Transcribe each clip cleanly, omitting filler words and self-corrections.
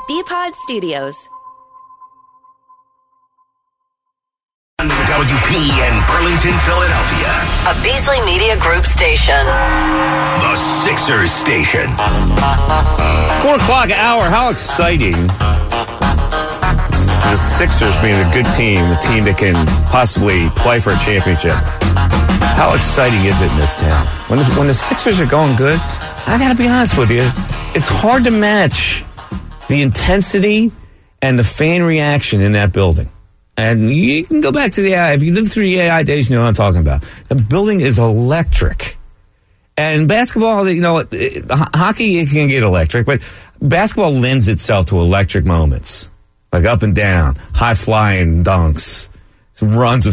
BPod Studios. WPEN Burlington, Philadelphia. A Beasley Media Group station. The Sixers station. 4 o'clock hour. How exciting. The Sixers being a good team, a team that can possibly play for a championship. How exciting is it in this town? When the Sixers are going good, I got to be honest with you, it's hard to match the intensity and the fan reaction in that building. And you can go back to the AI. If you live through the AI days, you know what I'm talking about. The building is electric. And basketball, hockey, it can get electric, but basketball lends itself to electric moments. Like up and down, high-flying dunks, runs of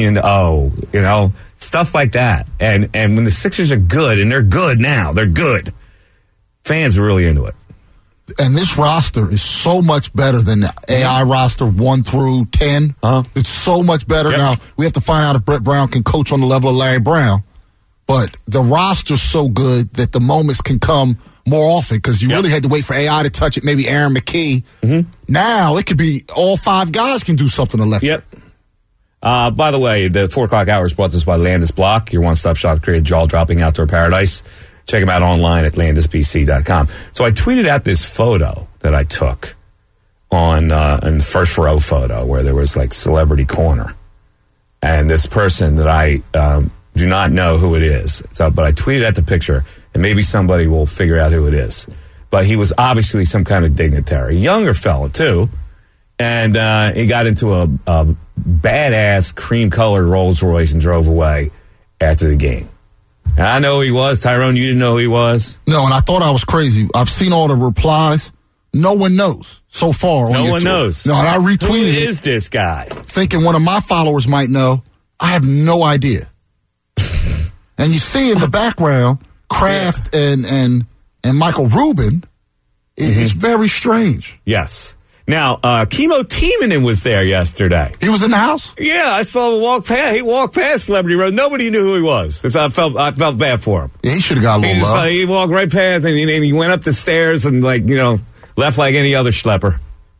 13-0, stuff like that. And when the Sixers are good, and they're good now, they're good, fans are really into it. And this roster is so much better than the AI roster 1 through 10. Uh-huh. It's so much better. Yep. Now, we have to find out if Brett Brown can coach on the level of Larry Brown. But the roster's so good that the moments can come more often because you really had to wait for AI to touch it, maybe Aaron McKee. Mm-hmm. Now, it could be all 5 guys can do something electric. Yep. By the way, the 4 o'clock hour is brought to us by Landis Block, your one-stop shop to create jaw-dropping outdoor paradise. Check them out online at landispc.com. So I tweeted out this photo that I took in the first row photo where there was like celebrity corner. And this person that I do not know who it is. But I tweeted out the picture, and maybe somebody will figure out who it is. But he was obviously some kind of dignitary. Younger fella, too. And he got into a badass cream-colored Rolls Royce and drove away after the game. And I know who he was. Tyrone, you didn't know who he was? No, and I thought I was crazy. I've seen all the replies. No one knows so far. No one knows. No, and I retweeted Who it. is this guy? Thinking one of my followers might know. I have no idea. And you see in the background, Kraft and Michael Rubin. It's very strange. Yes. Now, Kimo Timonen was there yesterday. He was in the house? Yeah, I saw him walk past. He walked past Celebrity Road. Nobody knew who he was. I felt bad for him. Yeah, he should have got a little love. He walked right past and he went up the stairs and left like any other schlepper.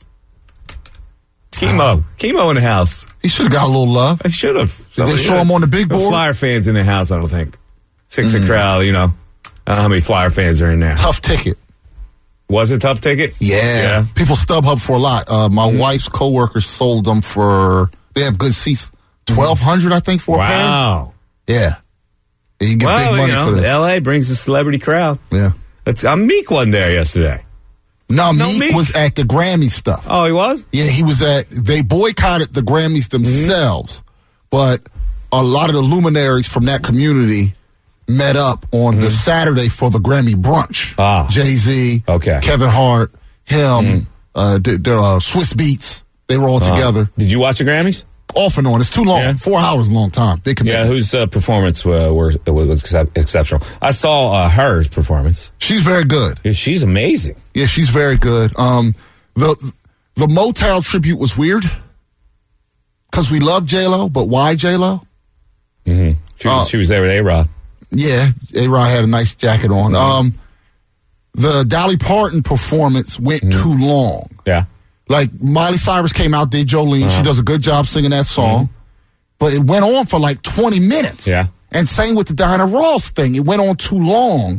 Kimo in the house. He should have got a little love. He should have. Did they show him on the big board? Flyer fans in the house, I don't think. Sixer crowd, I don't know how many Flyer fans are in there. Tough ticket. Was it a tough ticket? Yeah. People StubHub for a lot. My wife's coworkers sold them they have good seats. $1,200, I think, for a pair. Wow. Yeah. You can get big money for this. L.A. brings a celebrity crowd. Yeah. Meek wasn't there yesterday. No, Meek was at the Grammy stuff. Oh, he was? Yeah, he was they boycotted the Grammys themselves, but a lot of the luminaries from that community met up on the Saturday for the Grammy brunch. Jay-Z, Kevin Hart, him, Swiss Beats. They were all together. Did you watch the Grammys? Off and on. It's too long. Yeah. 4 hours is a long time. Big commitment. Yeah, whose performance was exceptional? I saw hers performance. She's very good. Yeah, she's amazing. Yeah, she's very good. The Motown tribute was weird because we love J-Lo, but why J-Lo? Mm-hmm. She was there with A-Rod. Yeah, A-Rod had a nice jacket on. The Dolly Parton performance went too long. Yeah. Like, Miley Cyrus came out, did Jolene. She does a good job singing that song. But it went on for like 20 minutes. Yeah. And same with the Diana Ross thing. It went on too long.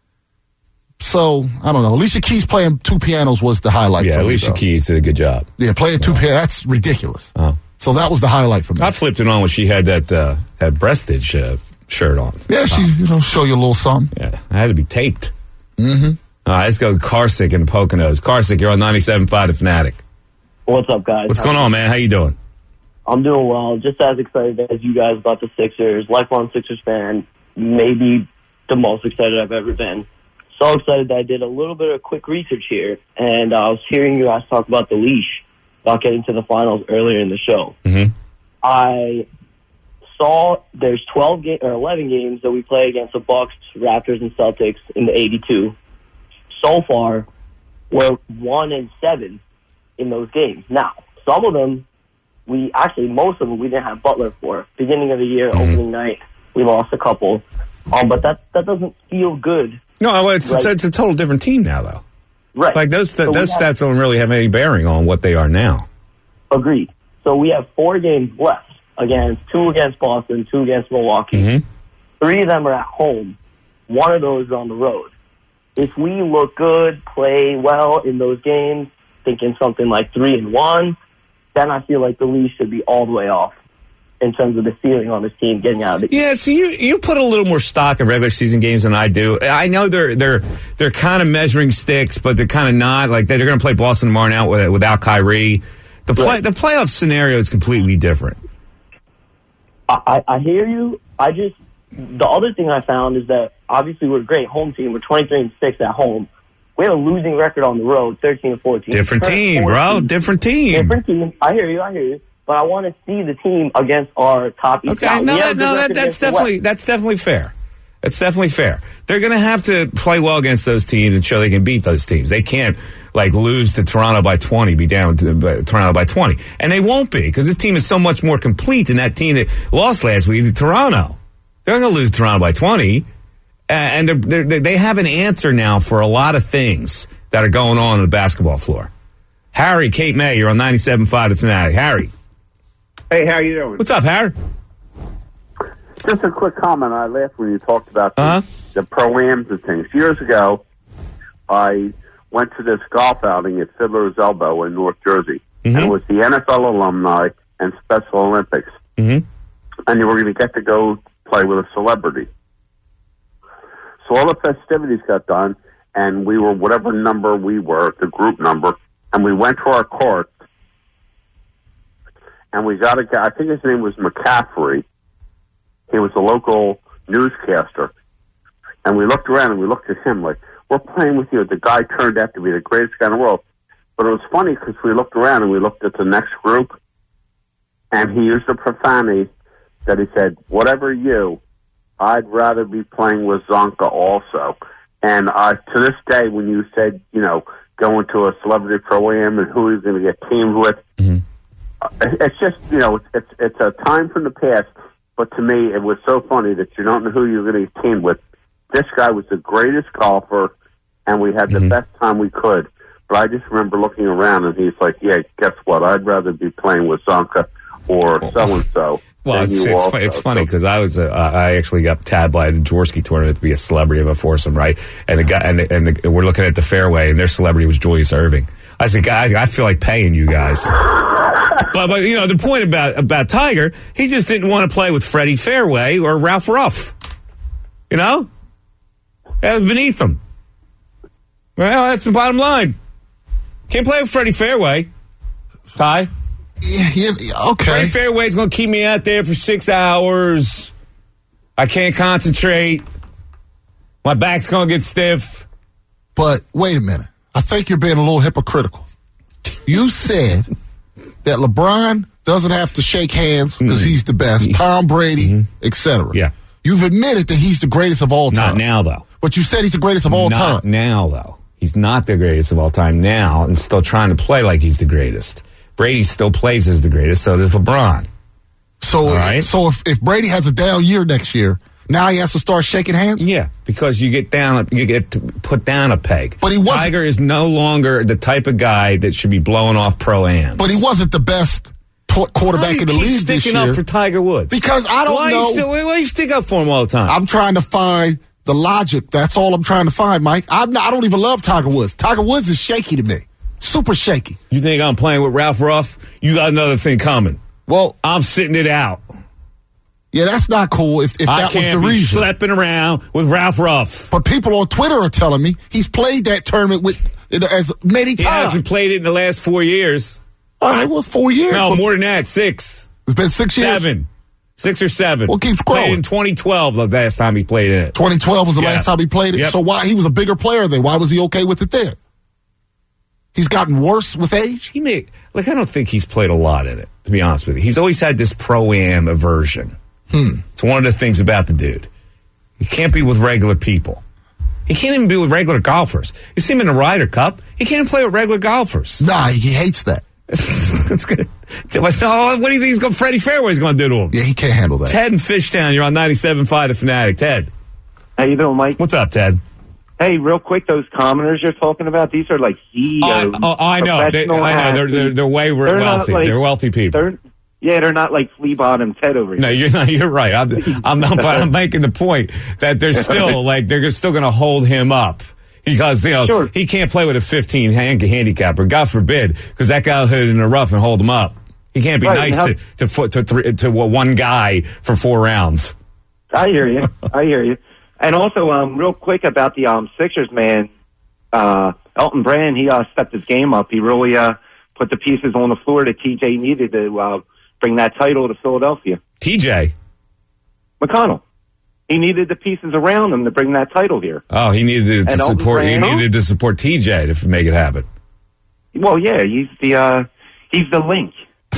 So, I don't know. Alicia Keys playing 2 pianos was the highlight for me. Yeah, Alicia Keys did a good job. Yeah, playing 2 pianos, that's ridiculous. So that was the highlight for me. I flipped it on when she had that breastage shirt on. Yeah, she, show you a little something. Yeah, I had to be taped. Mm-hmm. All right, let's go Carsick in the Poconos. Carsick, you're on 97.5 The Fanatic. What's up, guys? What's going on, man? How you doing? I'm doing well. Just as excited as you guys about the Sixers. Lifelong Sixers fan. Maybe the most excited I've ever been. So excited that I did a little bit of quick research here, and I was hearing you guys talk about the leash, about getting to the finals earlier in the show. Mm-hmm. I saw there's 11 games that we play against the Bucks, Raptors, and Celtics in the 82. So far, we're 1-7 in those games. Now, some of them, most of them, we didn't have Butler for. Beginning of the year, opening night, we lost a couple. But that doesn't feel good. No, it's a total different team now, though. Right. Like those stats don't really have any bearing on what they are now. Agreed. So we have 4 games left. 2 against Boston, 2 against Milwaukee. Mm-hmm. 3 of them are at home. 1 of those is on the road. If we look good, play well in those games, thinking something like 3-1, then I feel like the leash should be all the way off in terms of the ceiling on this team getting out of the East. Yeah, so you put a little more stock in regular season games than I do. I know they're kind of measuring sticks, but they're kind of not. Like they're going to play Boston tomorrow night without Kyrie. The playoff scenario is completely different. I hear you. The other thing I found is that obviously we're a great home team. We're 23-6 at home. We have a losing record on the road, 13-14. Different team, bro. Different team. Different team. I hear you. But I want to see the team against our top East. Okay, that's definitely fair. That's definitely fair. They're going to have to play well against those teams and show they can beat those teams. They can't lose to Toronto by 20, be down to Toronto by 20, and they won't be because this team is so much more complete than that team that lost last week to Toronto. They're going to lose Toronto by 20, and they have an answer now for a lot of things that are going on the basketball floor. Harry, Cape May, you're on 97.5 The Fanatic. Harry. Hey, how you doing? What's up, Harry? Just a quick comment. I laughed when you talked about the pro-ams and things. Years ago, I went to this golf outing at Fiddler's Elbow in North Jersey. Mm-hmm. And it was the NFL alumni and Special Olympics. Mm-hmm. And you were going to get to go play with a celebrity. So all the festivities got done, and we were whatever number we were, the group number, and we went to our court, and we got a guy, I think his name was McCaffrey. He was a local newscaster. And we looked around and we looked at him like, we're playing with you. The guy turned out to be the greatest guy in the world. But it was funny because we looked around and we looked at the next group, and he used a profanity that he said, whatever you, I'd rather be playing with Zonka also. And to this day, when you said, going to a celebrity pro-am and who he's going to get teamed with, it's just, it's a time from the past. But to me, it was so funny that you don't know who you're going to get teamed with. This guy was the greatest golfer, and we had the best time we could. But I just remember looking around, and he's like, yeah, guess what? I'd rather be playing with Zonka or so-and-so. Well, it's funny because I actually got tabbed by the Jaworski tournament to be a celebrity of a foursome, right? And the guy and we're looking at the fairway, and their celebrity was Julius Erving. I said, guys, I feel like paying you guys. but the point about Tiger, he just didn't want to play with Freddie Fairway or Ralph Ruff. That was beneath him. Well, that's the bottom line. Can't play with Freddie Fairway, Ty. Yeah, okay. Freddie Fairway's going to keep me out there for 6 hours. I can't concentrate. My back's going to get stiff. But wait a minute. I think you're being a little hypocritical. You said that LeBron doesn't have to shake hands because he's the best. Tom Brady, etc. Yeah. You've admitted that he's the greatest of all time. Not now, though. But you said he's the greatest of all time. Not now, though. He's not the greatest of all time now and still trying to play like he's the greatest. Brady still plays as the greatest, so does LeBron. So if Brady has a down year next year, now he has to start shaking hands? Yeah, because you get to put down a peg. But he wasn't. Tiger is no longer the type of guy that should be blowing off pro-ams. But he wasn't the best quarterback in the league this year. Sticking up for Tiger Woods? Because I don't know. Why you stick up for him all the time? I'm trying to find the logic. That's all I'm trying to find, Mike. I don't even love Tiger Woods. Tiger Woods is shaky to me. Super shaky. You think I'm playing with Ralph Ruff? You got another thing coming. Well, I'm sitting it out. Yeah, that's not cool if that was the reason. I can't be schlepping around with Ralph Ruff. But people on Twitter are telling me he's played that tournament as many times. He hasn't played it in the last 4 years. All right, well, 4 years. No, more than that, 6. It's been 6 years? 7. 6 or 7. Well, keep scrolling. Played in 2012 the last time he played in it. 2012 was the last time he played it? Yep. So why he was a bigger player then? Why was he okay with it then? He's gotten worse with age? I don't think he's played a lot in it, to be honest with you. He's always had this pro-am aversion. It's one of the things about the dude. He can't be with regular people. He can't even be with regular golfers. You see him in the Ryder Cup, he can't even play with regular golfers. Nah, he hates that. That's good. So, what do you think Freddie Fairway's going to do to him? Yeah, he can't handle that. Ted in Fishtown, you're on 97.5 The Fanatic. Ted. How you doing, Mike? What's up, Ted? Hey, real quick, those commoners you're talking about, these are like CEOs. I know. They're way wealthy. They're wealthy people. They're not like flea bottom Ted over here. No, you're right. I'm making the point that they're still they're still going to hold him up because Sure. He can't play with a 15 handicapper. God forbid, because that guy will hit it in the rough and hold him up. He can't be nice to one guy for 4 rounds. I hear you. And also, real quick about the Sixers, man. Elton Brand, he stepped his game up. He really put the pieces on the floor that TJ needed to bring that title to Philadelphia. TJ McConnell. He needed the pieces around him to bring that title here. Oh, he needed to support. He needed to support TJ to make it happen. Well, yeah, he's the link.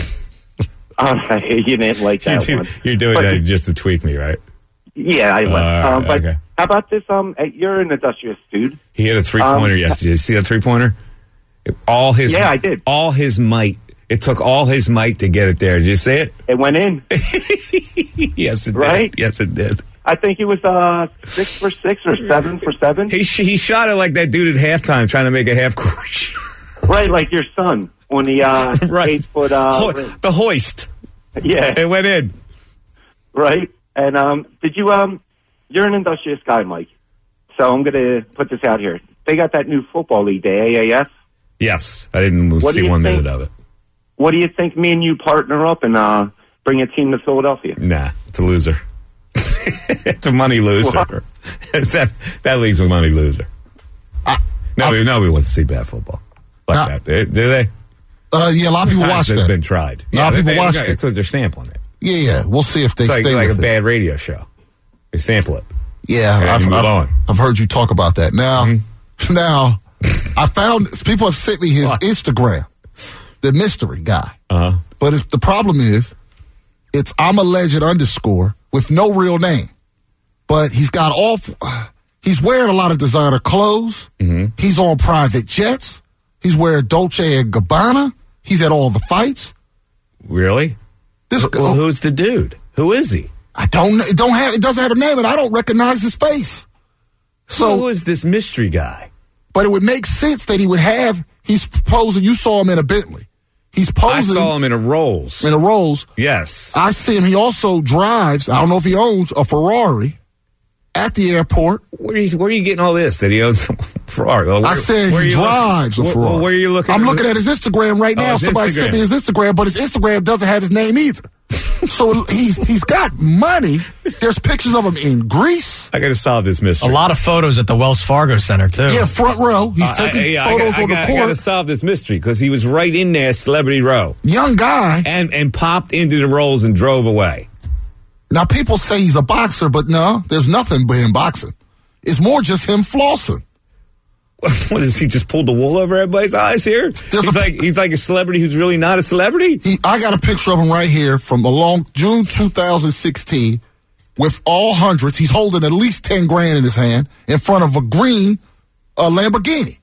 You didn't like that one. You're doing that just to tweak me, right? Yeah, I was. But okay. How about this? You're an industrious dude. He had a 3-pointer yesterday. Did you see that 3-pointer? Yeah, I did. All his might. It took all his might to get it there. Did you see it? It went in. Yes, it right? did. Yes, it did. I think it was 6 for 6 or 7 for 7. He shot it like that dude at halftime trying to make a half-court. Right, like your son on the 8-foot... the hoist. Yeah. It went in. Right. And did you... You're an industrious guy, Mike. So I'm going to put this out here. They got that new football league, the AAF. Yes. I didn't see 1 minute of it. What do you think me and you partner up and bring a team to Philadelphia? Nah, it's a loser. It's a money loser. That league's a money loser. Nobody wants to see bad football like that. Do they? Yeah, a lot of people watch that. It's been tried. A lot of people watch it. Because they're sampling it. Yeah. We'll see if they stay with it. It's like a bad radio show. They sample it. Yeah, I've heard you talk about that. Now, I found people have sent me his Instagram, the mystery guy. Uh-huh. But the problem is, it's I'm a legend _ with no real name. But he's got he's wearing a lot of designer clothes. Mm-hmm. He's on private jets. He's wearing Dolce & Gabbana. He's at all the fights. Really? Who's the dude? Who is he? I don't know. It doesn't have a name, and I don't recognize his face. So who is this mystery guy? But it would make sense that he would have. He's posing. You saw him in a Bentley. He's posing. I saw him in a Rolls. In a Rolls. Yes. I see him. He also drives. I don't know if he owns a Ferrari at the airport. Where are you getting all this that he owns a Ferrari? I said he drives a Ferrari. Where are you looking? I'm looking at his Instagram right now. Somebody sent me his Instagram, but his Instagram doesn't have his name either. So he's got money. There's pictures of him in Greece. I got to solve this mystery. A lot of photos at the Wells Fargo Center, too. Yeah, front row. He's taking photos on the court. I got to solve this mystery because he was right in there, Celebrity Row. Young guy. And popped into the Rolls and drove away. Now, people say he's a boxer, but no, there's nothing but him boxing. It's more just him flossing. What is he just pulled the wool over everybody's eyes here? He's like a celebrity who's really not a celebrity? I got a picture of him right here from June 2016 with all hundreds. He's holding at least 10 grand in his hand in front of a green Lamborghini.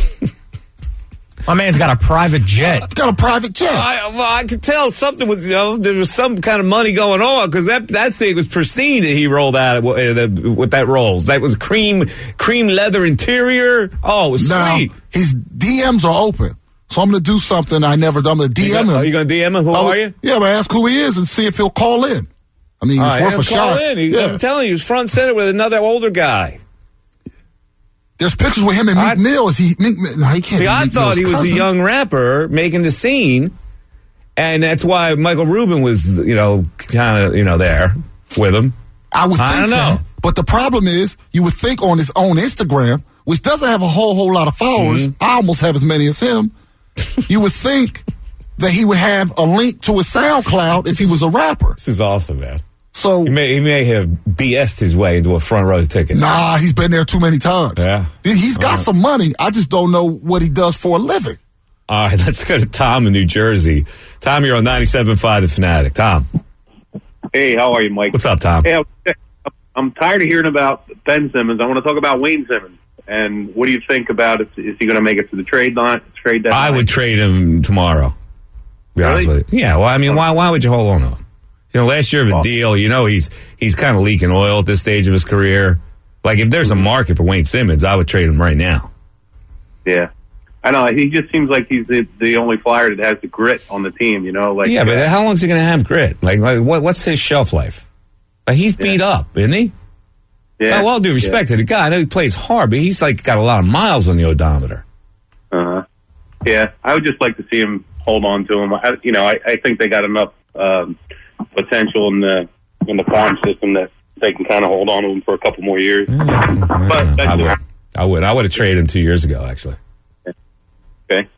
My man's got a private jet. Got a private jet. I could tell something was, there was some kind of money going on because that thing was pristine that he rolled out with that Rolls. That was cream leather interior. Oh, it was sweet. His DMs are open. So I'm going to do something I never done. I'm going to DM him. Are you going to DM him? Who are you? Yeah, I'm going to ask who he is and see if he'll call in. I mean, it's worth a shot. I'm telling you, he was front and center with another older guy. There's pictures with him and Meek Mill. Is he? No, he can't. See, I thought he was a young rapper making the scene, and that's why Michael Rubin was, kind of, there with him. I don't know. But the problem is, you would think on his own Instagram, which doesn't have a whole lot of followers, I almost have as many as him. You would think that he would have a link to his SoundCloud if he was a rapper. This is awesome, man. So he may have BS'd his way into a front row ticket. Nah, he's been there too many times. Yeah. He's got some money. I just don't know what he does for a living. All right, let's go to Tom in New Jersey. Tom, you're on 97.5 The Fanatic. Tom. Hey, how are you, Mike? What's up, Tom? Hey, I'm tired of hearing about Ben Simmons. I want to talk about Wayne Simmons. And what do you think about it? Is he going to make it to the trade deadline? I would trade him tomorrow. Be honest with you. Yeah, well, I mean, why would you hold on to him? Last year of a deal, he's kind of leaking oil at this stage of his career. Like, if there's a market for Wayne Simmons, I would trade him right now. Yeah. I know. He just seems like he's the only Flyer that has the grit on the team, you know? Like, yeah, but how long is he going to have grit? Like what's his shelf life? Like, he's beat up, isn't he? Yeah. Well, all due respect to the guy. I know he plays hard, but he's, like, got a lot of miles on the odometer. Uh-huh. Yeah, I would just like to see him hold on to him. I think they got enough potential in the farm system that they can kind of hold on to him for a couple more years. But I would have traded him 2 years ago, actually. Okay.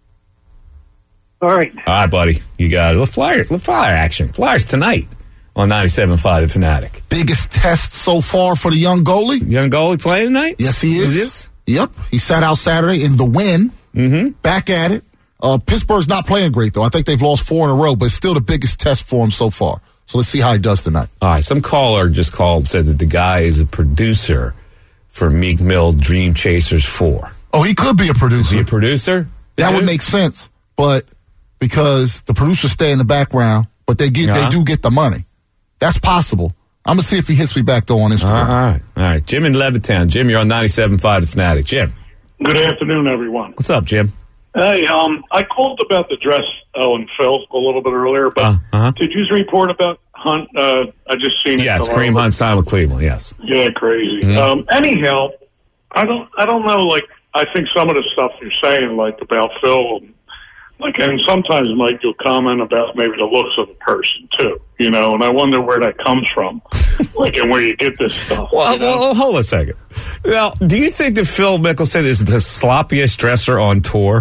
All right. All right, buddy. You got it. Flyer action. Flyers tonight on 97.5 The Fanatic. Biggest test so far for the young goalie. Young goalie playing tonight? Yes, he is. He is? Yep. He sat out Saturday in the win. Mm-hmm. Back at it. Pittsburgh's not playing great, though. I think they've lost 4 in a row, but it's still the biggest test for him so far. So let's see how he does tonight. All right. Some caller just called and said that the guy is a producer for Meek Mill Dream Chasers 4. Oh, he could be a producer. Is he a producer? That would make sense, but because the producers stay in the background, but they do get the money. That's possible. I'm going to see if he hits me back, though, on Instagram. All right. Jim in Levittown. Jim, you're on 97.5 The Fanatic. Jim. Good afternoon, everyone. What's up, Jim? Hey, I called about the dress, and Phil, a little bit earlier, but did you report about Hunt? I just seen it. Yes, Kareem Hunt signed with Cleveland, yes. Yeah, crazy. Mm-hmm. Anyhow, I don't know, like, I think some of the stuff you're saying, like, about Phil, like, and sometimes, Mike, you'll comment about maybe the looks of the person, too, you know, and I wonder where that comes from, like, and where you get this stuff. Well, hold on a second. Now, do you think that Phil Mickelson is the sloppiest dresser on tour?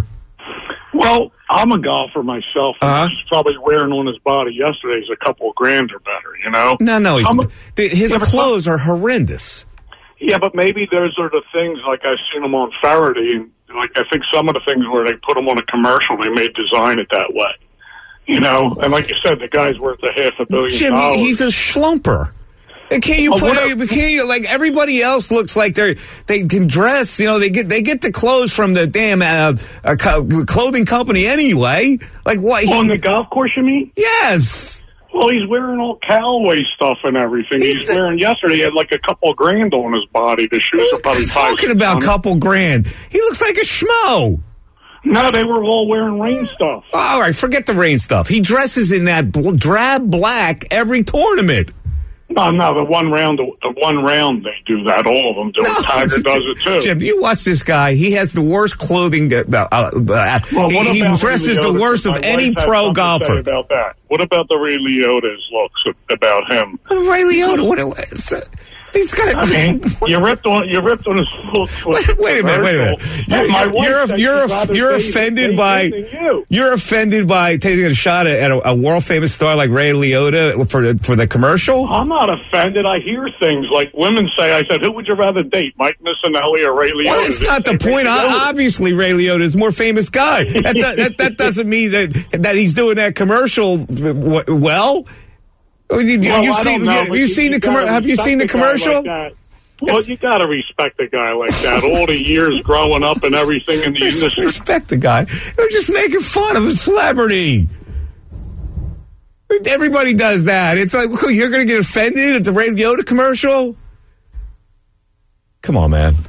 Well, I'm a golfer myself, and he's probably wearing on his body yesterday is a couple of grand or better, you know? No, his clothes are horrendous. Yeah, but maybe those are the things, like I've seen them on Faraday, and like I think some of the things where they put them on a commercial, they may design it that way. You know, and like you said, the guy's worth $500 million. Jim, he's a schlumper. And can't you like everybody else looks like they can dress, you know, they get the clothes from the damn clothing company anyway. Like what? On the golf course, you mean? Yes. Well, he's wearing all Callaway stuff and everything. He's wearing yesterday. He had like a couple of grand on his body. The shoes are probably talking about couple grand. He looks like a schmo. No, they were all wearing rain stuff. All right, forget the rain stuff. He dresses in that drab black every tournament. No, the one round they do that. All of them do. Tiger does it too. Jim, you watch this guy. He has the worst clothing. He dresses the worst of any pro golfer. About that. What about the Ray Liotta's looks about him? Ray Liotta. These guys. I mean, you ripped on his looks. Wait a minute. You're offended by taking a shot at a world famous star like Ray Liotta for the commercial. I'm not offended. I hear things like women say. I said, who would you rather date, Mike Missinelli or Ray Liotta? Well, that's not the point. Obviously, Ray Liotta is a more famous guy. That doesn't mean that he's doing that commercial well. Have you seen the commercial? Well, you got to respect a guy like that. All the years growing up and everything in the industry. Respect the guy. They're just making fun of a celebrity. Everybody does that. It's like, you're going to get offended at the Ray Liotta commercial? Come on, man.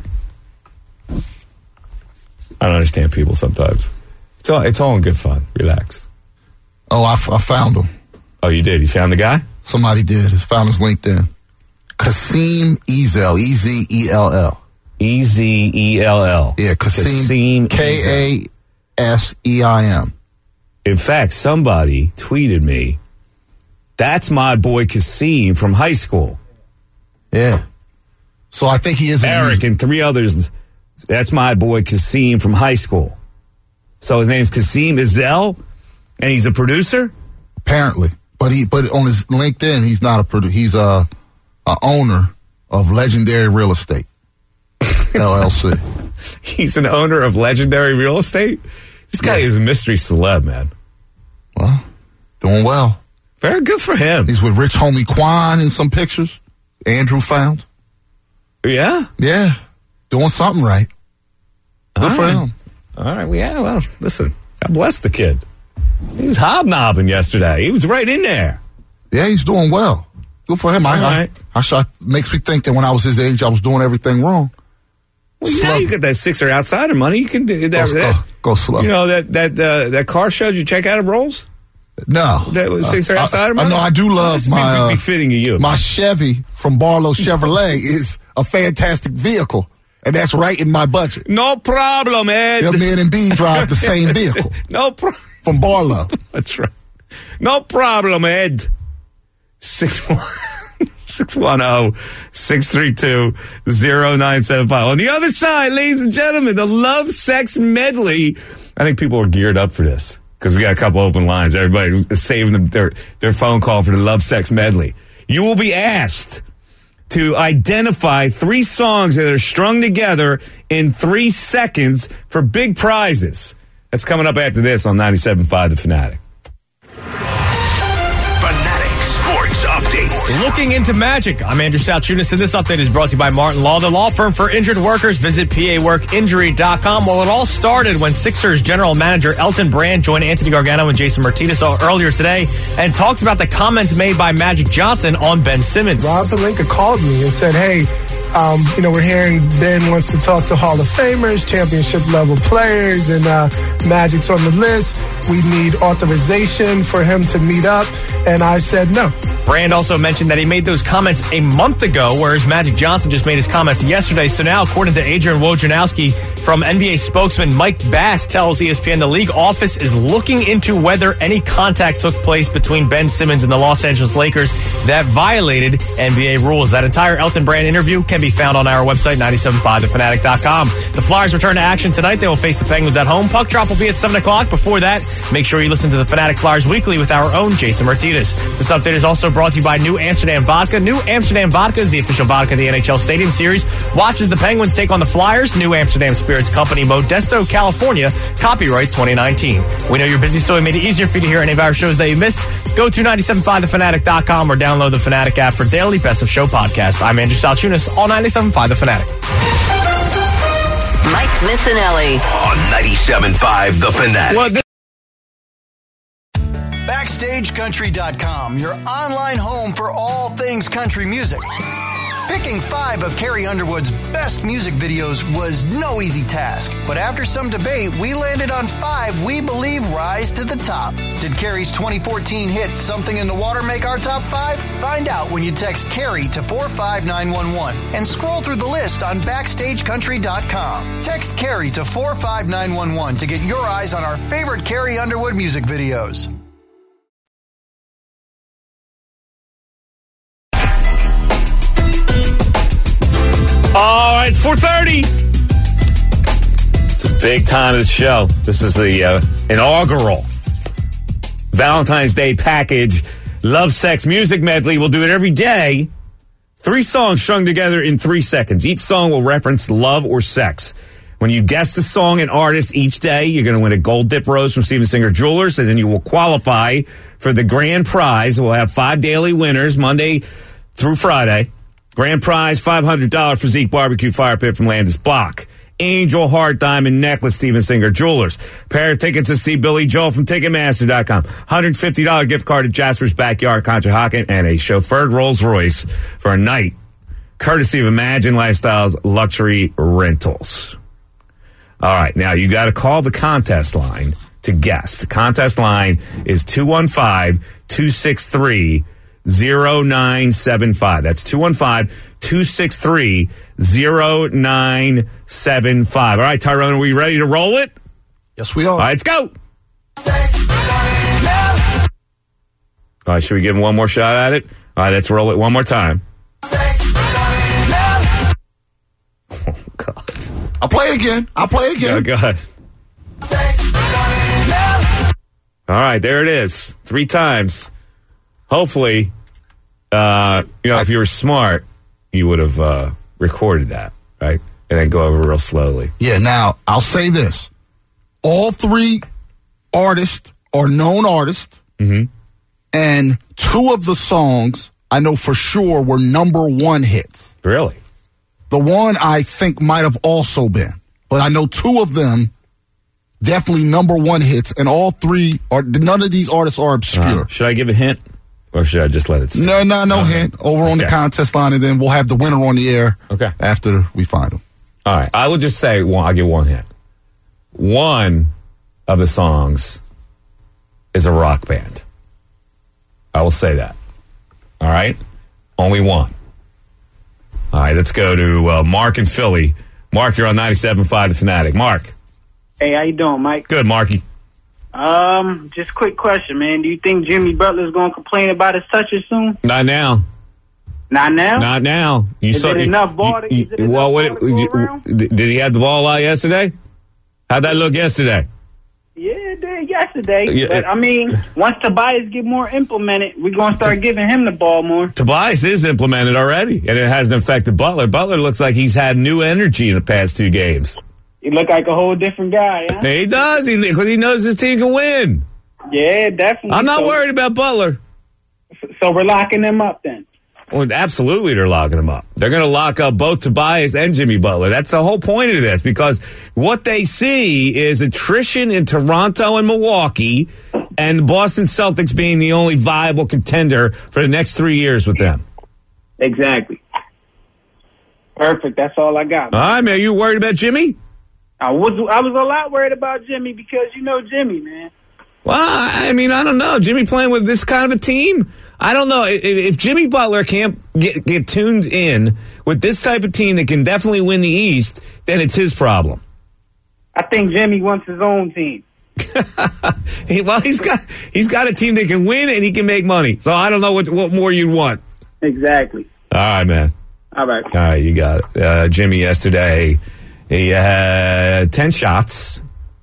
I don't understand people sometimes. It's all in good fun. Relax. Oh, I found him. Oh, you did? You found the guy? Somebody did. Found his LinkedIn. Kasim Ezell. E-Z-E-L-L. E-Z-E-L-L. Yeah, Kasim. K-A-S-E-I-M. In fact, somebody tweeted me, that's my boy Kasim from high school. Yeah. So I think he is. Eric and 3 others. That's my boy Kasim from high school. So his name's Kasim Ezell, and he's a producer? Apparently. But on his LinkedIn, he's not a producer. He's a owner of Legendary Real Estate, LLC. He's an owner of Legendary Real Estate? This guy is a mystery celeb, man. Well, doing well. Very good for him. He's with Rich Homie Quan in some pictures. Andrew found. Yeah? Yeah. Doing something right. Good for him. All right. Well, listen. God bless the kid. He was hobnobbing yesterday. He was right in there. Yeah, he's doing well. Good for him. I Makes me think that when I was his age, I was doing everything wrong. Well, now you got that Sixer outsider money. You can do that. Go slow. You know that car show you check out at Rolls? No. That was Sixer outsider money? No, I do love my befitting of you. My Chevy from Barlow Chevrolet is a fantastic vehicle. And that's right in my budget. No problem, Ed. Them men and B drive the same vehicle. No problem. From Barlow. That's right. No problem, Ed. 610-632-0975. On the other side, ladies and gentlemen, the Love Sex Medley. I think people are geared up for this because we got a couple open lines. Everybody is saving their phone call for the Love Sex Medley. You will be asked to identify 3 songs that are strung together in 3 seconds for big prizes. That's coming up after this on 97.5 The Fanatic. Looking into magic. I'm Andrew Salchunas, and this update is brought to you by Martin Law, the law firm for injured workers. Visit PAWorkInjury.com. Well, it all started when Sixers general manager Elton Brand joined Anthony Gargano and Jason Martinez earlier today and talked about the comments made by Magic Johnson on Ben Simmons. Rob Pelinka called me and said, hey, we're hearing Ben wants to talk to Hall of Famers, championship-level players, and Magic's on the list. We need authorization for him to meet up. And I said no. Brand also mentioned that he made those comments a month ago, whereas Magic Johnson just made his comments yesterday. So now, according to Adrian Wojnarowski from NBA spokesman Mike Bass tells ESPN, the league office is looking into whether any contact took place between Ben Simmons and the Los Angeles Lakers that violated NBA rules. That entire Elton Brand interview can be found on our website, 975thefanatic.com. The Flyers return to action tonight. They will face the Penguins at home. Puck drop will be at 7 o'clock. Before that, make sure you listen to the Fanatic Flyers Weekly with our own Jason Martinez. This update is also brought to you by New Amsterdam Vodka. New Amsterdam Vodka is the official vodka of the NHL Stadium Series. Watch as the Penguins take on the Flyers. New Amsterdam Spirits Company, Modesto, California. Copyright 2019. We know you're busy, so we made it easier for you to hear any of our shows that you missed. Go to 975thefanatic.com or download the Fanatic app for daily Best of Show podcast. I'm Andrew Salchunas, all 97.5 The Fanatic. Mike Missanelli on 97.5 The Fanatic. BackstageCountry.com, your online home for all things country music. Picking 5 of Carrie Underwood's best music videos was no easy task, but after some debate, we landed on 5 we believe rise to the top. Did Carrie's 2014 hit Something in the Water make our top 5? Find out when you text Carrie to 45911 and scroll through the list on BackstageCountry.com. Text Carrie to 45911 to get your eyes on our favorite Carrie Underwood music videos. All right, it's 4:30. It's a big time of the show. This is the inaugural Valentine's Day package, Love Sex Music Medley. We'll do it every day. 3 songs strung together in 3 seconds. Each song will reference love or sex. When you guess the song and artist each day, you're going to win a gold dip rose from Steven Singer Jewelers, and then you will qualify for the grand prize. We'll have 5 daily winners, Monday through Friday. Grand prize, $500 Physique Barbecue Fire Pit from Landis Block. Angel Heart Diamond Necklace, Steven Singer Jewelers. Pair of tickets to see Billy Joel from Ticketmaster.com. $150 gift card at Jasper's Backyard, Conshohocken, and a chauffeured Rolls Royce for a night, courtesy of Imagine Lifestyles Luxury Rentals. All right, now you got to call the contest line to guess. The contest line is 215-263-0975. That's 215-263-0975. All right, Tyrone, are we ready to roll it? Yes, we are. All right, let's go. All right, should we give him one more shot at it? All right, let's roll it one more time. Oh, God. I'll play it again. Oh, God. All right, there it is. 3 times. Hopefully, if you were smart, you would have recorded that, right? And then go over real slowly. Yeah, now, I'll say this. All 3 artists are known artists, and 2 of the songs I know for sure were number 1 hits. Really? The one I think might have also been. But I know 2 of them definitely number 1 hits, and all 3 are, none of these artists are obscure. Should I give a hint? Or should I just let it stay? No hint. Over on the contest line, and then we'll have the winner on the air after we find them. All right. I will just say, I'll give one hint. One of the songs is a rock band. I will say that. All right? Only one. All right, let's go to Mark in Philly. Mark, you're on 97.5 The Fanatic. Mark. Hey, how you doing, Mike? Good, Marky. Just quick question, man. Do you think Jimmy Butler's going to complain about his touches soon? Not now. Not now? Not now. Is it enough ball to go around? Did he have the ball out yesterday? How'd that look yesterday? Yeah, it did yesterday. Yeah. But, I mean, once Tobias get more implemented, we're going to start giving him the ball more. Tobias is implemented already, and it hasn't affected Butler. Butler looks like he's had new energy in the past 2 games. He look like a whole different guy, huh? He does, because he knows his team can win. Yeah, definitely. I'm not worried about Butler. So we're locking them up then? Well, absolutely they're locking him up. They're going to lock up both Tobias and Jimmy Butler. That's the whole point of this, because what they see is attrition in Toronto and Milwaukee and the Boston Celtics being the only viable contender for the next 3 years with them. Exactly. Perfect. That's all I got. All right, man. You worried about Jimmy? I was a lot worried about Jimmy because you know Jimmy, man. Well, I mean, I don't know. Jimmy playing with this kind of a team? I don't know. If Jimmy Butler can't get tuned in with this type of team that can definitely win the East, then it's his problem. I think Jimmy wants his own team. Well, he's got a team that can win and he can make money. So I don't know what more you'd want. Exactly. All right, man. All right. All right, you got it. Jimmy yesterday, he had 10 shots,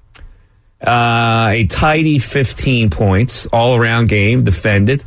a tidy 15 points, all-around game, defended,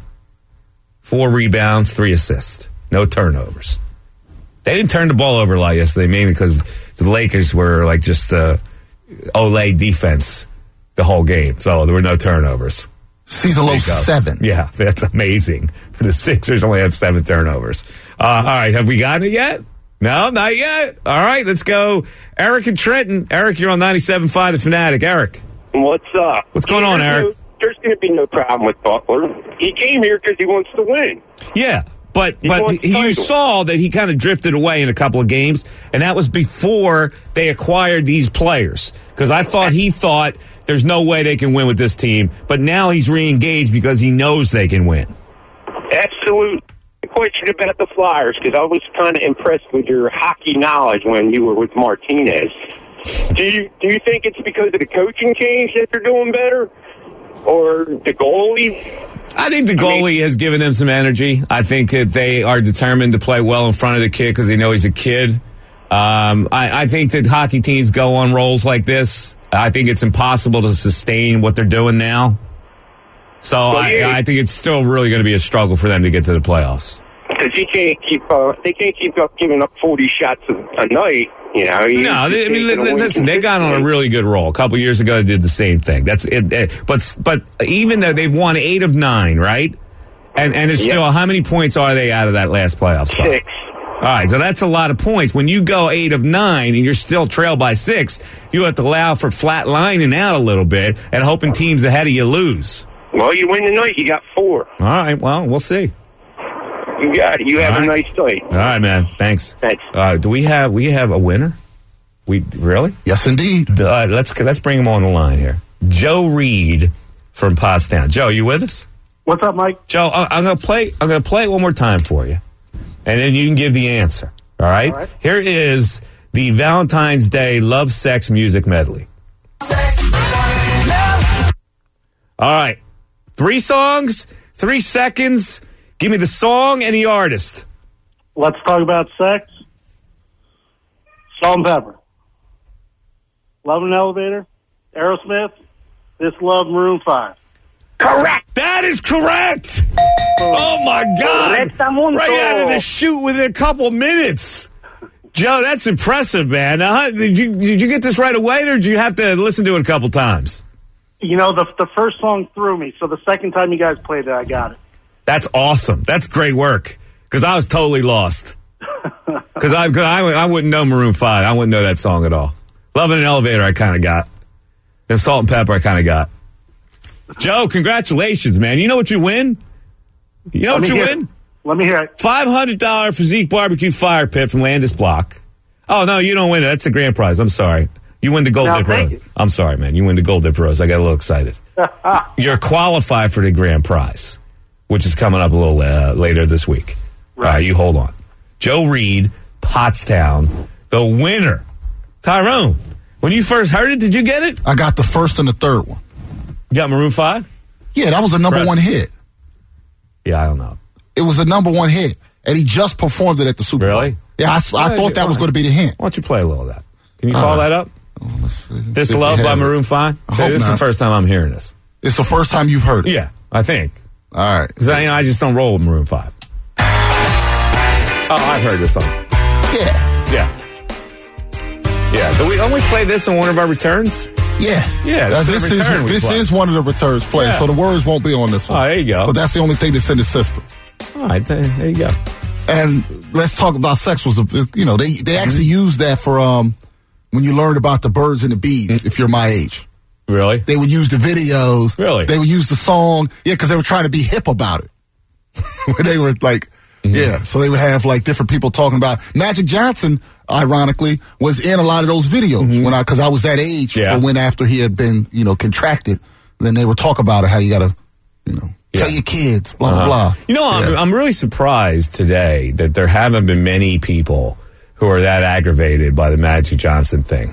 4 rebounds, 3 assists, no turnovers. They didn't turn the ball over a lot yesterday, mainly because the Lakers were like just Olay defense the whole game, so there were no turnovers. Season low 7. Yeah, that's amazing. For the Sixers, only have 7 turnovers. All right, have we gotten it yet? No, not yet. All right, let's go. Eric and Trenton. Eric, you're on 97.5 The Fanatic. Eric. What's up? What's going on, Eric? There's going to be no problem with Butler. He came here because he wants to win. Yeah, but you saw that he kind of drifted away in a couple of games, and that was before they acquired these players. Because he thought there's no way they can win with this team, but now he's re-engaged because he knows they can win. Absolutely. Question about the Flyers, because I was kind of impressed with your hockey knowledge when you were with Martinez. Do you think it's because of the coaching change that they're doing better, or the goalie? I think the goalie has given them some energy. I think that they are determined to play well in front of the kid because they know he's a kid. I think that hockey teams go on rolls like this. I think it's impossible to sustain what they're doing now. So I think it's still really going to be a struggle for them to get to the playoffs. Because they can't keep up giving up 40 shots a night. You know. Listen, they got on a really good roll. A couple years ago, they did the same thing. That's it. But even though they've won 8 of 9, right? And it's still, how many points are they out of that last playoff spot? 6. All right, so that's a lot of points. When you go 8 of 9 and you're still trailed by 6, you have to allow for flat lining out a little bit and hoping teams ahead of you lose. Well, you win tonight. You got 4. All right, well, we'll see. You got it. You have a nice night. All right, man. Thanks. Thanks. Do we have a winner? We really? Yes, indeed. Let's bring him on the line here. Joe Reed from Pottstown. Joe, you with us? What's up, Mike? Joe, I'm gonna play it one more time for you, and then you can give the answer. All right. All right. Here is the Valentine's Day Love Sex Music Medley. All right. 3 songs, 3 seconds. Give me the song and the artist. Let's talk about sex. Salt and Pepper. Love in an Elevator. Aerosmith. This Love, Maroon 5. Correct. That is correct. Oh my God! Right out of the chute within a couple minutes. Joe, that's impressive, man. Now, did you get this right away, or did you have to listen to it a couple times? You know, the first song threw me, so the second time you guys played it, I got it. That's awesome. That's great work. Because I was totally lost. Because I wouldn't know Maroon 5. I wouldn't know that song at all. Love in an Elevator, I kind of got. And Salt and Pepper, I kind of got. Joe, congratulations, man. You know what you win? You know what you win? Let me hear it. $500 Physique Barbecue Fire Pit from Landis Block. Oh, no, you don't win it. That's the grand prize. I'm sorry. You win the Gold Dip Rose. I'm sorry, man. You win the Gold Dip Rose. I got a little excited. You're qualified for the grand prize, which is coming up a little later this week. Right. You hold on. Joe Reed, Pottstown, the winner. Tyrone, when you first heard it, did you get it? I got the first and the third one. You got Maroon 5? Yeah, that was a number one hit. Yeah, I don't know. It was a number one hit, and he just performed it at the Super Bowl. Really? Yeah, I thought that was going to be the hint. Why don't you play a little of that? Can you call that up? This Love by Maroon 5? This is the first time I'm hearing this. It's the first time you've heard it? Yeah, I think. All right. Because I just don't roll with Maroon 5. Oh, I've heard this song. Yeah. Don't we play this on one of our returns? Yeah. This is one of the returns played, so the words won't be on this one. Oh, there you go. But that's the only thing that's in the system. All right, there you go. And let's talk about Sex was, they actually used that for when you learned about the birds and the bees, if you're my age. Really? They would use the videos. Really? They would use the song. Yeah, because they were trying to be hip about it. They were like, so they would have like different people talking about Magic Johnson, ironically, was in a lot of those videos because I was that age for when after he had been, contracted. Then they would talk about it, how you got to, tell your kids, blah, blah, blah. I'm really surprised today that there haven't been many people who are that aggravated by the Magic Johnson thing.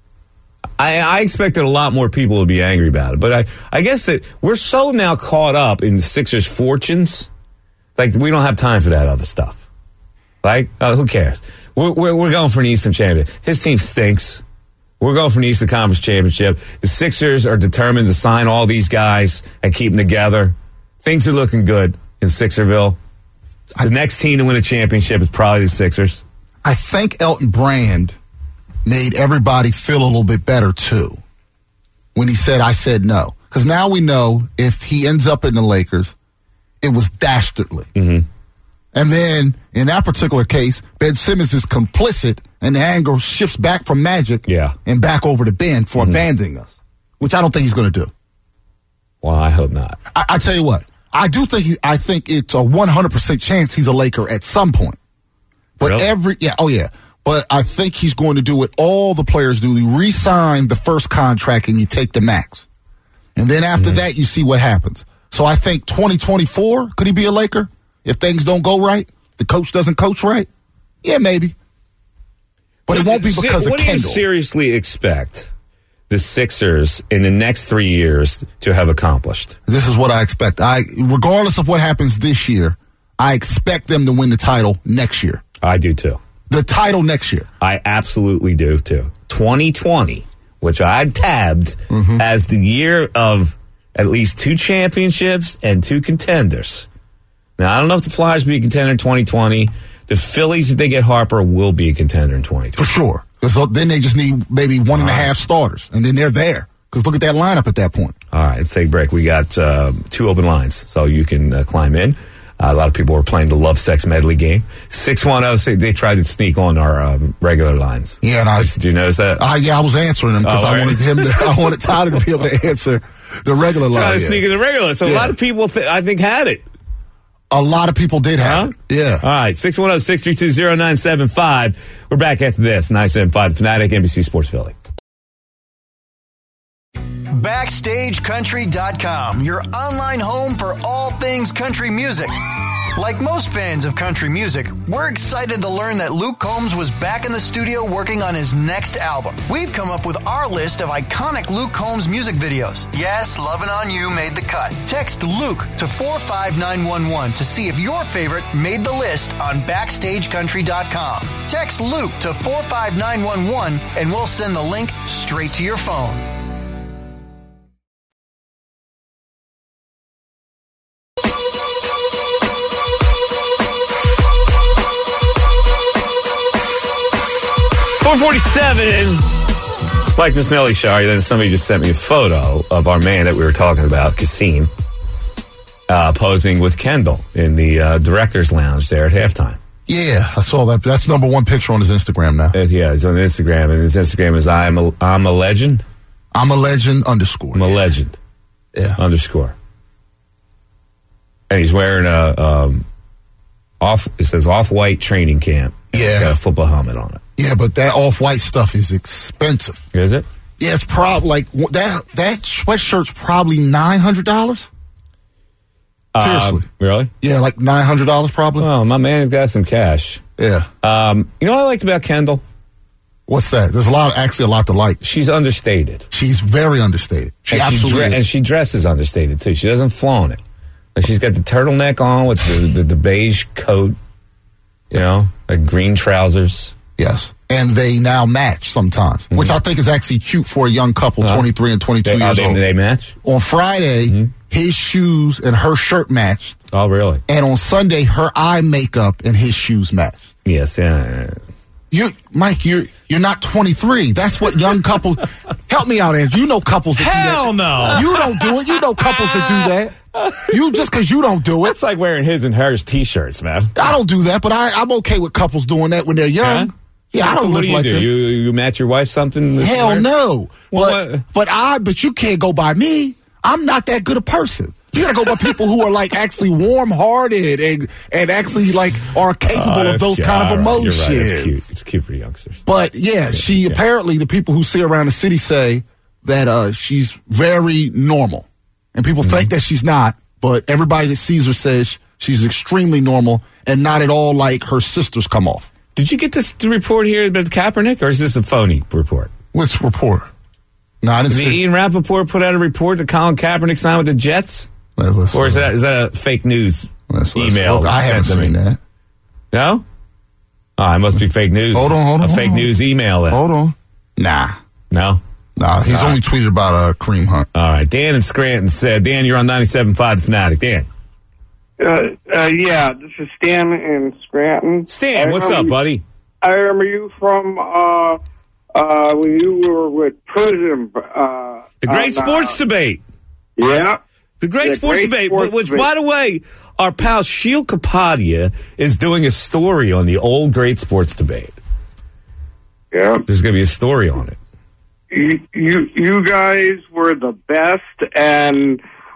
I expected a lot more people to be angry about it, but I guess that we're so now caught up in the Sixers' fortunes, like we don't have time for that other stuff. Like, who cares? We're going for an Eastern Championship. His team stinks. We're going for an Eastern Conference Championship. The Sixers are determined to sign all these guys and keep them together. Things are looking good in Sixerville. The next team to win a championship is probably the Sixers. I think Elton Brand made everybody feel a little bit better, too, when he said, I said no. Because now we know if he ends up in the Lakers, it was dastardly. Mm-hmm. And then, in that particular case, Ben Simmons is complicit, and the anger shifts back from Magic and back over to Ben for abandoning us, which I don't think he's going to do. Well, I hope not. I tell you what, I think it's a 100% chance he's a Laker at some point. But really? But I think he's going to do what all the players do. You re-sign the first contract and you take the max. And then after that, you see what happens. So I think 2024, could he be a Laker? If things don't go right, the coach doesn't coach right? Yeah, maybe. But it won't be because of Kendall. What do you seriously expect the Sixers in the next 3 years to have accomplished? This is what I expect. Regardless of what happens this year, I expect them to win the title next year. I do, too. The title next year. I absolutely do, too. 2020, which I tabbed as the year of at least 2 championships and 2 contenders. Now, I don't know if the Flyers will be a contender in 2020. The Phillies, if they get Harper, will be a contender in 2020. For sure. Because then they just need maybe 1.5 starters, and then they're there. Because look at that lineup at that point. All right, let's take a break. We got 2 open lines, so you can climb in. A lot of people were playing the Love Sex Medley game. 610, they tried to sneak on our regular lines. Yeah, and did you notice that? I was answering them because I wanted Tyler to be able to answer the regular line. Trying to sneak in the regular. So a lot of people, I think, had it. A lot of people did have it. Yeah. All right, 610-632-0975. We're back after this. 975 The Fanatic, NBC Sports Philly. BackstageCountry.com, your online home for all things country music. Like most fans of country music, we're excited to learn that Luke Combs was back in the studio working on his next album. We've come up with our list of iconic Luke Combs music videos. Yes, Lovin' On You made the cut. Text Luke to 45911 to see if your favorite made the list on BackstageCountry.com. Text Luke to 45911 and we'll send the link straight to your phone. Mike Misnelli show. Then somebody just sent me a photo of our man that we were talking about, Kasim, posing with Kendall in the director's lounge there at halftime. Yeah, I saw that. That's number 1 picture on his Instagram now. Yeah, it's on Instagram, and his Instagram is I'm a legend. I'm a legend _ I'm a legend. Yeah. _ And he's wearing it says Off-White training camp. Yeah. Got a football helmet on it. Yeah, but that Off-White stuff is expensive. Is it? Yeah, it's probably like that sweatshirt's probably $900. Seriously. Really? Yeah, like $900 probably. Oh, my man's got some cash. Yeah. You know what I liked about Kendall? What's that? There's a lot to like. She's understated. She's very understated. She absolutely is. And she dresses understated, too. She doesn't flaunt it. Like she's got the turtleneck on with the beige coat, like green trousers. Yes. And they now match sometimes, which I think is actually cute for a young couple, 23 and 22 years old. They match? On Friday, his shoes and her shirt matched. Oh, really? And on Sunday, her eye makeup and his shoes matched. Yes, yeah. Mike, you're not 23. That's what young couples. Help me out, Andrew. You know couples that do that. Hell no. You don't do it. You know couples that do that. You just because you don't do it. It's like wearing his and hers T-shirts, man. I don't do that, but I'm okay with couples doing that when they're young. Yeah, I don't so live like that. You match your wife something? Hell no. Well, but you can't go by me. I'm not that good a person. You gotta go by people who are like actually warm-hearted and actually like are capable of those kind of emotions. You're right. It's cute. It's cute for youngsters. But she apparently the people who see her around the city say that she's very normal, and people think that she's not. But everybody that sees her says she's extremely normal and not at all like her sisters come off. Did you get this report here about Kaepernick, or is this a phony report? Which report? No, I didn't see. Ian Rappaport put out a report that Colin Kaepernick signed with the Jets? Or is that a fake news email? I haven't seen that. No? Oh, it must be fake news. Hold on. Fake news email then. Hold on. Nah. No? Nah, he's only tweeted about Kareem Hunt. All right. Dan in Scranton said, Dan, you're on 97.5 The Fanatic. Dan. Yeah, this is Stan in Scranton. Stan, what's up, buddy? I remember you from when you were with President. The Great Sports Debate. Yeah. The Great Sports Debate, which, by the way, our pal Sheil Kapadia is doing a story on the old Great Sports Debate. Yeah. There's going to be a story on it. You guys were the best, and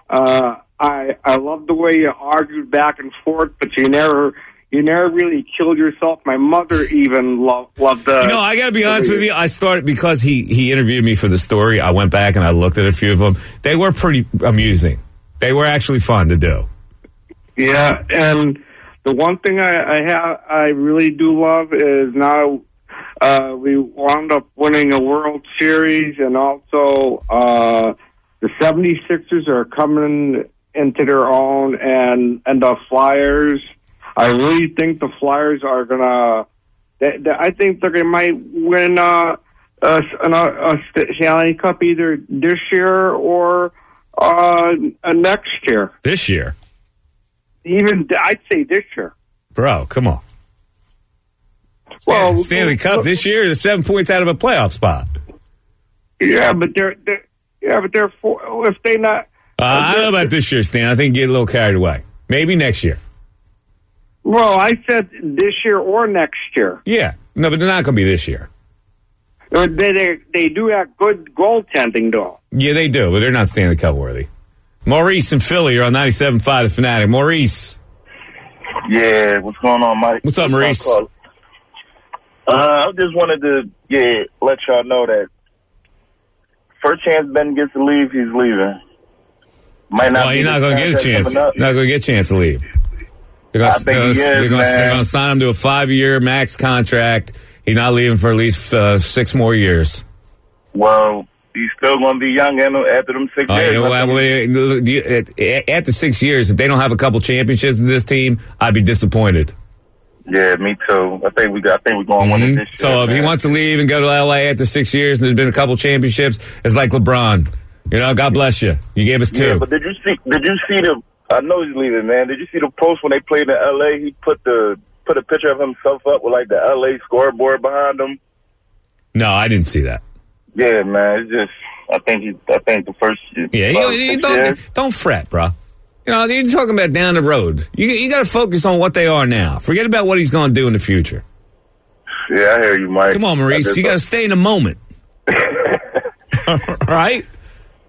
I love the way you argued back and forth, but you never really killed yourself. My mother even loved the... I got to be honest with you. I started because he interviewed me for the story. I went back and I looked at a few of them. They were pretty amusing. They were actually fun to do. Yeah, and the one thing I really do love is now we wound up winning a World Series, and also the 76ers are coming into their own, and the Flyers. I really think the Flyers are gonna. I think they might win a Stanley Cup either this year or next year. This year, even I'd say this year. Bro, come on. Stanley Cup this year is 7 points out of a playoff spot. Yeah, but they're four, if they not. I don't know about this year, Stan. I think you get a little carried away. Maybe next year. Well, I said this year or next year. Yeah. No, but they're not going to be this year. They do have good goaltending, though. Yeah, they do, but they're not Stanley Cup worthy. Maurice in Philly, you're on 97.5 The Fanatic. Maurice. Yeah, what's going on, Mike? What's up, Maurice? I just wanted to let y'all know that first chance Ben gets to leave, he's leaving. Might not. You're not going to get a chance. Not going to get a chance to leave. They're going to sign him to a 5-year max contract. He's not leaving for at least 6 more years. Well, he's still going to be young after them 6 years. After 6 years, if they don't have a couple championships with this team, I'd be disappointed. Yeah, me too. I think we're going to win it this year. So if he wants to leave and go to LA after 6 years and there's been a couple championships, it's like LeBron. God bless you. You gave us 2. Yeah, but did you see the? I know he's leaving, man. Did you see the post when they played in LA? He put a picture of himself up with like the LA scoreboard behind him. No, I didn't see that. Yeah, man. It's just I think the first. Don't fret, bro. You're talking about down the road. You got to focus on what they are now. Forget about what he's going to do in the future. Yeah, I hear you, Mike. Come on, Maurice. You got to stay in the moment. Right?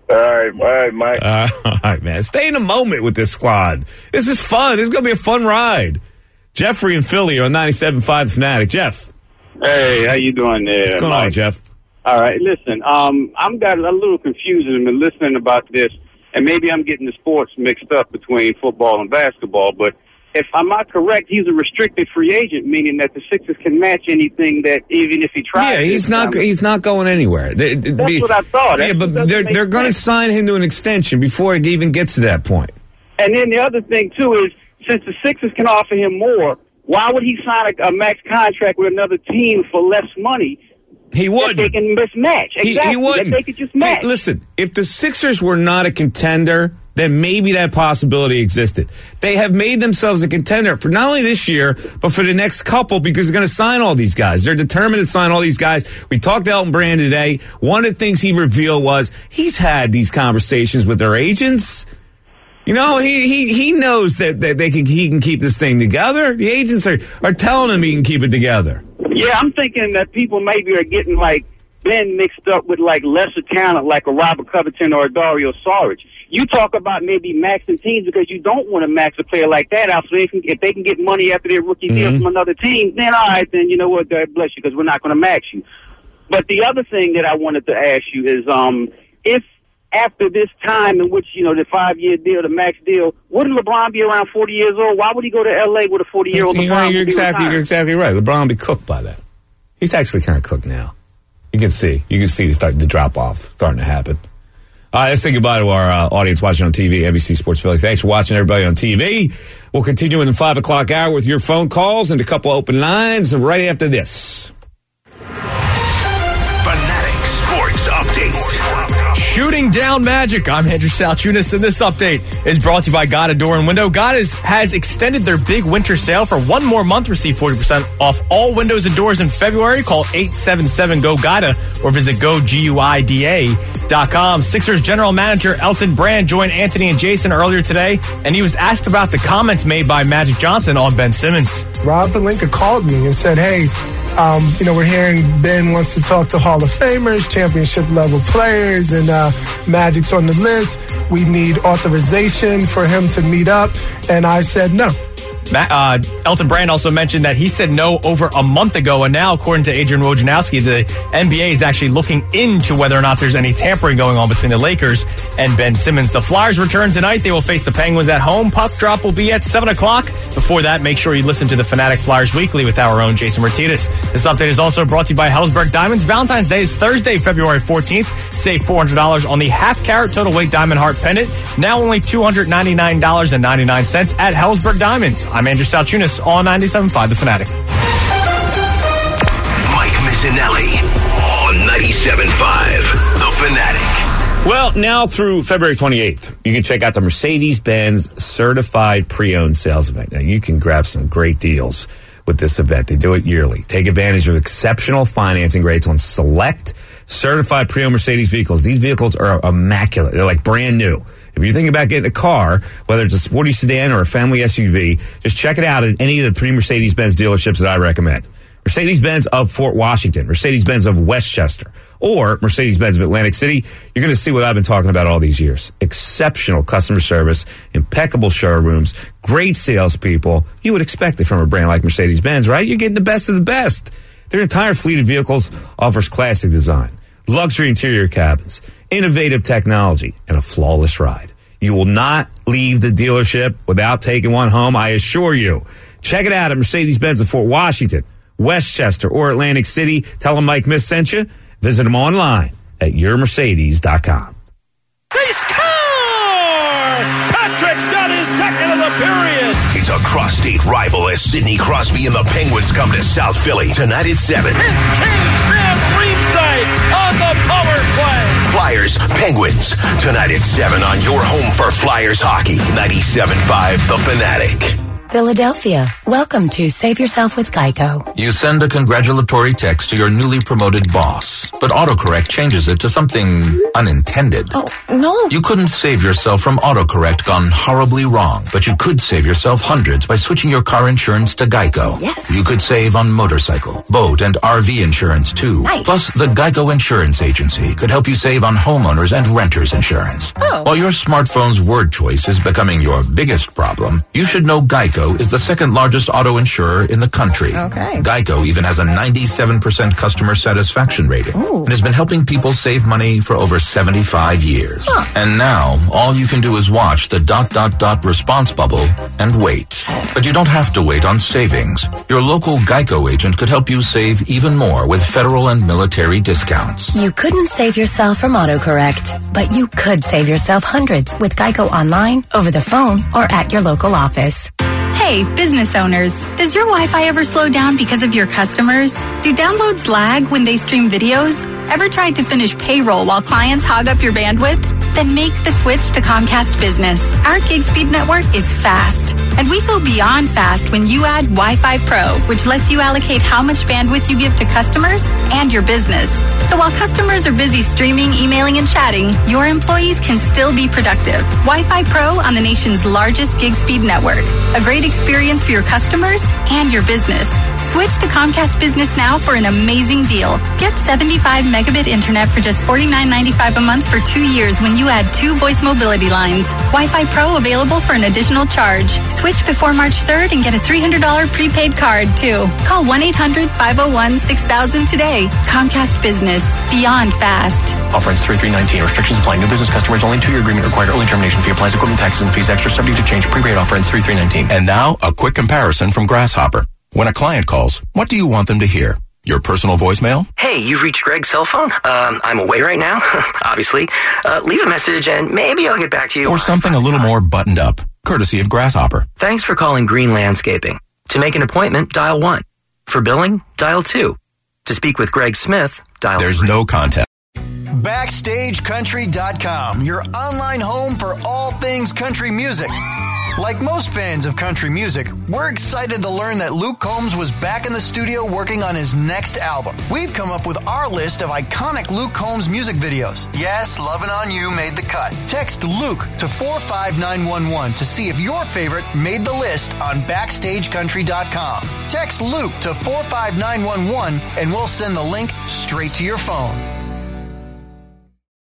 All right, Mike. All right, man. Stay in the moment with this squad. This is fun. This is going to be a fun ride. Jeffrey in Philly on 97.5 The Fanatic. Jeff. Hey, how you doing there? What's going on, Jeff? All right, listen, I'm got a little confused and been listening about this, and maybe I'm getting the sports mixed up between football and basketball, but if I'm not correct, he's a restricted free agent, meaning that the Sixers can match anything that even if he tries. Yeah, he's not going anywhere. That's what I thought. Yeah, but they're going to sign him to an extension before he even gets to that point. And then the other thing, too, is since the Sixers can offer him more, why would he sign a max contract with another team for less money? He wouldn't. They can mismatch. Exactly. He wouldn't. They could just match. Listen, if the Sixers were not a contender, then maybe that possibility existed. They have made themselves a contender for not only this year, but for the next couple because they're going to sign all these guys. They're determined to sign all these guys. We talked to Elton Brand today. One of the things he revealed was he's had these conversations with their agents. You know, he knows that he can keep this thing together. The agents are telling him he can keep it together. Yeah, I'm thinking that people maybe are getting like Ben mixed up with like lesser talent like a Robert Covington or a Dario Saric. You talk about maybe maxing teams because you don't want to max a player like that out. So if they can get money after their rookie deal from another team, then all right, then you know what, God bless you, because we're not going to max you. But the other thing that I wanted to ask you is if after this time in which, you know, the 5-year deal, the max deal, wouldn't LeBron be around 40 years old? Why would he go to L.A. with a 40-year-old LeBron? You're exactly right. LeBron will be cooked by that. He's actually kind of cooked now. You can see it starting to drop off, starting to happen. All right, let's say goodbye to our audience watching on TV, NBC Sports Philly. Thanks for watching, everybody on TV. We'll continue in the 5 o'clock hour with your phone calls and a couple open lines right after this. Fanatic Sports Update. Shooting down Magic. I'm Andrew Salchunas, and this update is brought to you by Gotta Door and Window. Gotta has extended their big winter sale for one more month. Receive 40% off all windows and doors in February. Call 877-GO-GOTTA or visit GoGuida.com. Sixers general manager Elton Brand joined Anthony and Jason earlier today, and he was asked about the comments made by Magic Johnson on Ben Simmons. Rob Pelinka called me and said, hey, we're hearing Ben wants to talk to Hall of Famers, championship level players, and Magic's on the list. We need authorization for him to meet up. And I said no. Elton Brand also mentioned that he said no over a month ago, and now, according to Adrian Wojnarowski, the NBA is actually looking into whether or not there's any tampering going on between the Lakers and Ben Simmons. The Flyers return tonight. They will face the Penguins at home. Puck drop will be at 7 o'clock. Before that, make sure you listen to the Fanatic Flyers Weekly with our own Jason Martinez. This update is also brought to you by Helzberg Diamonds. Valentine's Day is Thursday, February 14th. Save $400 on the half-carat total weight diamond heart pendant. Now only $299.99 at Helzberg Diamonds. I'm Andrew Salchunas on 97.5 The Fanatic. Mike Missinelli on 97.5 The Fanatic. Well, now through February 28th, you can check out the Mercedes-Benz Certified Pre-Owned Sales Event. Now, you can grab some great deals with this event. They do it yearly. Take advantage of exceptional financing rates on select certified pre-owned Mercedes vehicles. These vehicles are immaculate. They're like brand new. If you're thinking about getting a car, whether it's a sporty sedan or a family SUV, just check it out at any of the 3 Mercedes-Benz dealerships that I recommend. Mercedes-Benz of Fort Washington, Mercedes-Benz of Westchester, or Mercedes-Benz of Atlantic City. You're going to see what I've been talking about all these years. Exceptional customer service, impeccable showrooms, great salespeople. You would expect it from a brand like Mercedes-Benz, right? You're getting the best of the best. Their entire fleet of vehicles offers classic design, luxury interior cabins, innovative technology, and a flawless ride. You will not leave the dealership without taking one home, I assure you. Check it out at Mercedes-Benz of Fort Washington, Westchester, or Atlantic City. Tell them Mike Miss sent you. Visit them online at yourmercedes.com. They score! Patrick's got his second of the period. It's a cross-state rival as Sidney Crosby and the Penguins come to South Philly tonight at 7. It's King Van Riemsdyk on the power play. Flyers, Penguins, tonight at 7 on your home for Flyers hockey, 97.5 The Fanatic. Philadelphia, welcome to Save Yourself with Geico. You send a congratulatory text to your newly promoted boss, but autocorrect changes it to something unintended. Oh, no. You couldn't save yourself from autocorrect gone horribly wrong, but you could save yourself hundreds by switching your car insurance to Geico. Yes. You could save on motorcycle, boat, and RV insurance too. Nice. Plus, the Geico Insurance Agency could help you save on homeowners and renters insurance. Oh. While your smartphone's word choice is becoming your biggest problem, you should know Geico is the second largest auto insurer in the country. Okay. Geico even has a 97% customer satisfaction rating and has been helping people save money for over 75 years. Huh. And now, all you can do is watch the ... response bubble and wait. But you don't have to wait on savings. Your local Geico agent could help you save even more with federal and military discounts. You couldn't save yourself from autocorrect, but you could save yourself hundreds with Geico online, over the phone, or at your local office. Hey, business owners, does your Wi-Fi ever slow down because of your customers? Do downloads lag when they stream videos? Ever tried to finish payroll while clients hog up your bandwidth? Then make the switch to Comcast Business. Our gig speed network is fast. And we go beyond fast when you add Wi-Fi Pro, which lets you allocate how much bandwidth you give to customers and your business. So while customers are busy streaming, emailing, and chatting, your employees can still be productive. Wi-Fi Pro on the nation's largest gig speed network. A great experience for your customers and your business. Switch to Comcast Business now for an amazing deal. Get 75 megabit internet for just $49.95 a month for 2 years when you add 2 voice mobility lines. Wi-Fi Pro available for an additional charge. Switch before March 3rd and get a $300 prepaid card, too. Call 1-800-501-6000 today. Comcast Business. Beyond fast. Offer ends 3/3/19. Restrictions apply. New business customers only. 2-year agreement required. Early termination fee applies. Equipment taxes and fees extra. Subject to change. Prepaid offer ends 3/3/19. And now, a quick comparison from Grasshopper. When a client calls, what do you want them to hear? Your personal voicemail? Hey, you've reached Greg's cell phone. I'm away right now, obviously. Leave a message and maybe I'll get back to you. Or something a little more buttoned up, courtesy of Grasshopper. Thanks for calling Green Landscaping. To make an appointment, dial 1. For billing, dial 2. To speak with Greg Smith, dial There's 3. no contact. BackstageCountry.com, your online home for all things country music. Like most fans of country music, we're excited to learn that Luke Combs was back in the studio working on his next album. We've come up with our list of iconic Luke Combs music videos. Yes, Lovin' On You made the cut. Text Luke to 45911 to see if your favorite made the list on BackstageCountry.com. Text Luke to 45911 and we'll send the link straight to your phone.